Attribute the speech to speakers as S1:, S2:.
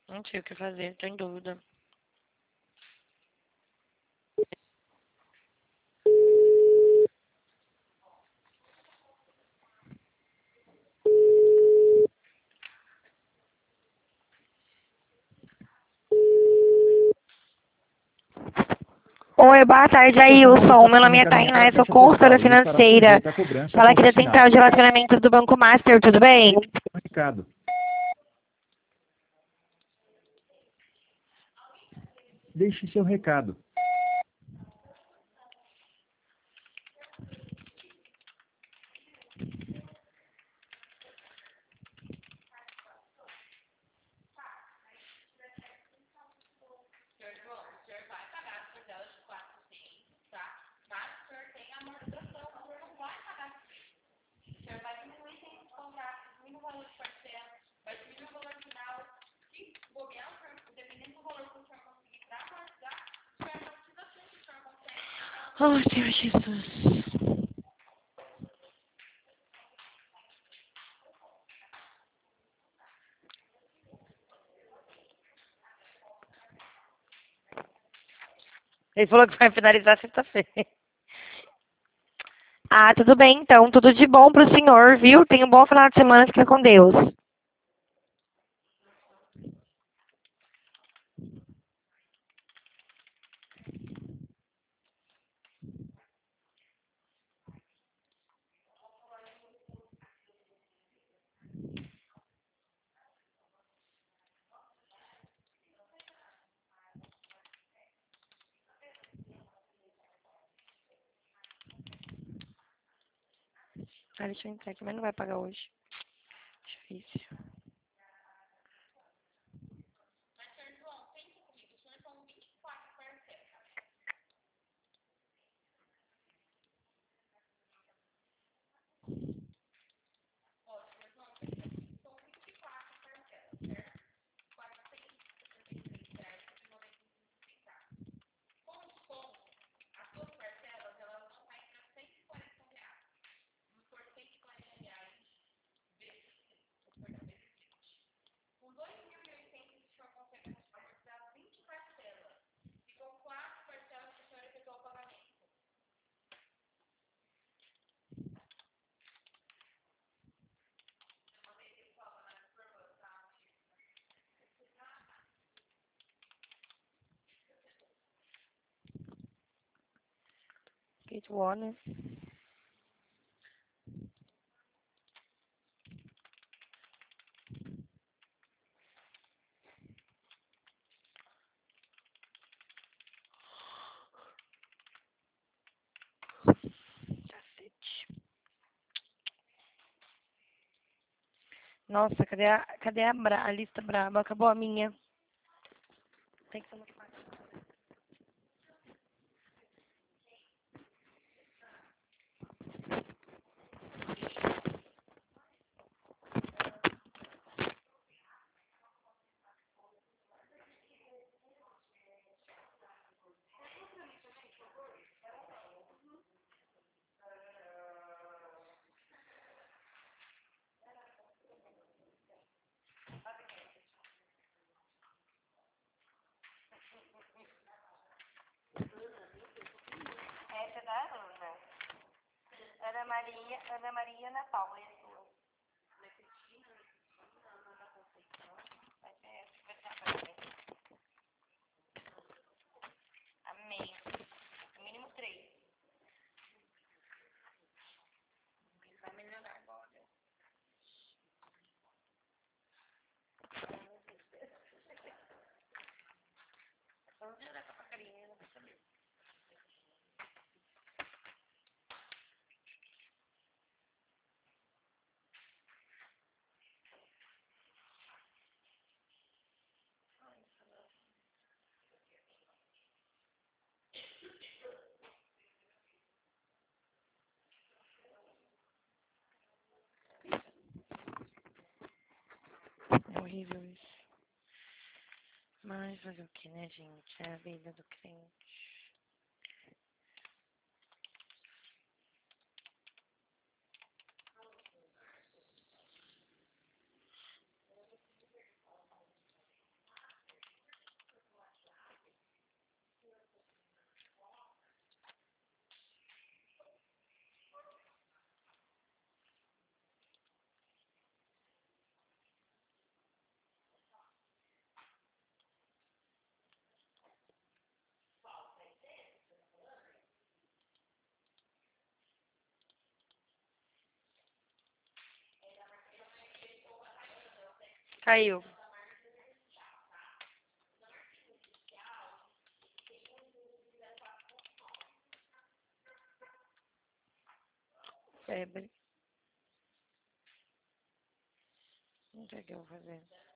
S1: Não sei o que fazer, tô em dúvida. Oi, boa tarde,
S2: Seu
S1: aí,
S2: canal já
S1: Wilson.
S2: está
S1: Meu
S2: sendo
S1: nome é
S2: encaminhado para
S1: Tainá,
S2: a
S1: eu sou
S2: caixa postal e
S1: consultora
S2: estará
S1: financeira.
S2: sujeito à cobrança
S1: Fala aqui da
S2: condicional.
S1: Central de Relacionamento do Banco Master, tudo bem?
S2: Um recado. Deixe seu recado.
S1: Oh, Senhor Jesus. Ele falou que vai finalizar sexta-feira. Ah, tudo bem, então. Tudo de bom pro senhor, viu? Tenha um bom final de semana, fica com Deus. Ah, deixa eu entrar aqui, mas não vai pagar hoje. Difícil. Kate Warner. Cacete. Nossa, cadê a lista braba? Acabou a minha. Tem que ser muito fácil. Essa é da Ana. Ana Maria Ana Paula, é a sua. Vai ser essa, vai ser a próxima. Amei. No mínimo 3. Vai melhorar agora. Vamos melhorar essa porcaria, não vai saber. É horrível isso. Mas fazer o que, né, gente? É a vida do crente. Caiu. Febre. O que é que eu vou fazer?